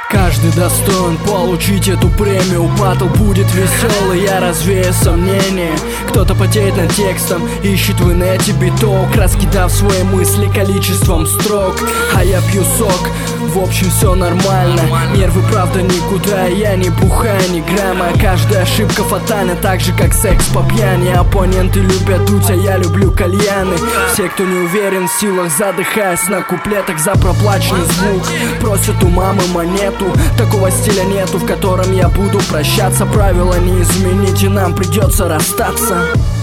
Каждый достоин получить эту премию. Батл будет веселый, я развею сомнения. Кто-то потеет над текстом, ищет в инете биток, раскидав свои мысли количеством строк. А я пью сок, в общем все нормально. Нервы правда никуда, я не бухаю ни грамма. Каждая ошибка фатальна, так же как секс по пьяни. Оппоненты любят дуть, а я люблю кальяны. Все, кто не уверен в силах, задыхаясь на куплетах за проплаченный звук, просят у мамы монету. Такого стиля нету, в котором я буду прощаться. Правила не изменить, и нам придется расстаться.